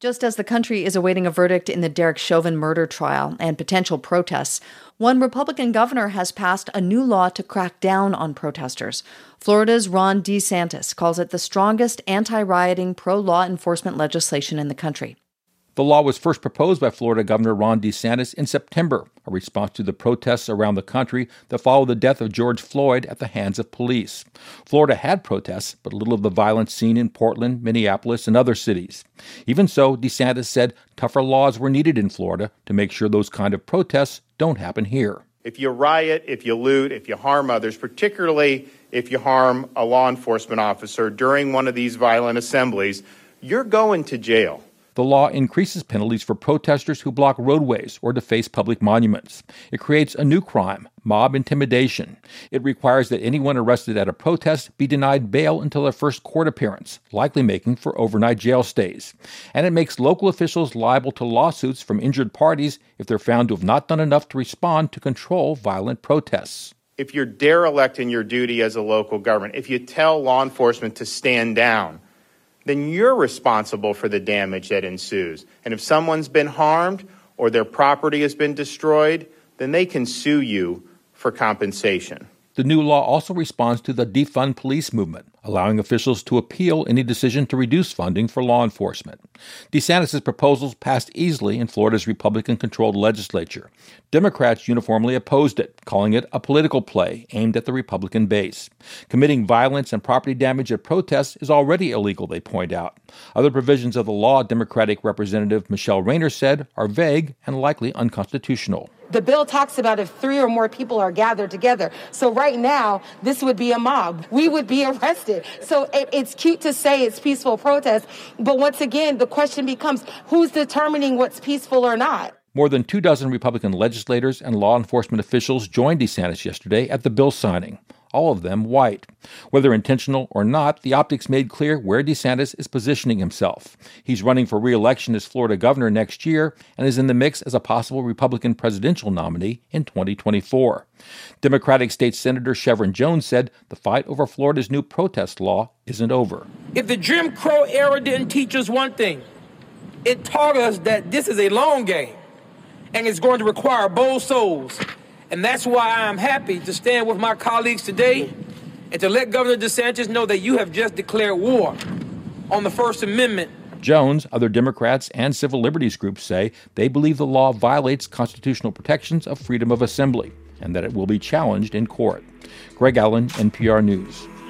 Just as the country is awaiting a verdict in the Derek Chauvin murder trial and potential protests, one Republican governor has passed a new law to crack down on protesters. Florida's Ron DeSantis calls it the strongest anti-rioting, pro-law enforcement legislation in the country. The law was first proposed by Florida Governor Ron DeSantis in September, a response to the protests around the country that followed the death of George Floyd at the hands of police. Florida had protests, but little of the violence seen in Portland, Minneapolis, and other cities. Even so, DeSantis said tougher laws were needed in Florida to make sure those kind of protests don't happen here. If you riot, if you loot, if you harm others, particularly if you harm a law enforcement officer during one of these violent assemblies, you're going to jail. The law increases penalties for protesters who block roadways or deface public monuments. It creates a new crime, mob intimidation. It requires that anyone arrested at a protest be denied bail until their first court appearance, likely making for overnight jail stays. And it makes local officials liable to lawsuits from injured parties if they're found to have not done enough to respond to control violent protests. If you're derelict in your duty as a local government, if you tell law enforcement to stand down, then you're responsible for the damage that ensues. And if someone's been harmed or their property has been destroyed, then they can sue you for compensation. The new law also responds to the defund police movement, allowing officials to appeal any decision to reduce funding for law enforcement. DeSantis' proposals passed easily in Florida's Republican-controlled legislature. Democrats uniformly opposed it, calling it a political play aimed at the Republican base. Committing violence and property damage at protests is already illegal, they point out. Other provisions of the law, Democratic Representative Michelle Rayner said, are vague and likely unconstitutional. The bill talks about if 3 or more people are gathered together. So right now, this would be a mob. We would be arrested. So it's cute to say it's peaceful protest, but once again, the question becomes, who's determining what's peaceful or not? More than 24 Republican legislators and law enforcement officials joined DeSantis yesterday at the bill signing, all of them white. Whether intentional or not, the optics made clear where DeSantis is positioning himself. He's running for re-election as Florida governor next year and is in the mix as a possible Republican presidential nominee in 2024. Democratic State Senator Chevron Jones said the fight over Florida's new protest law isn't over. If the Jim Crow era didn't teach us one thing, it taught us that this is a long game and it's going to require bold souls. And that's why I'm happy to stand with my colleagues today and to let Governor DeSantis know that you have just declared war on the First Amendment. Jones, other Democrats, and civil liberties groups say they believe the law violates constitutional protections of freedom of assembly and that it will be challenged in court. Greg Allen, NPR News.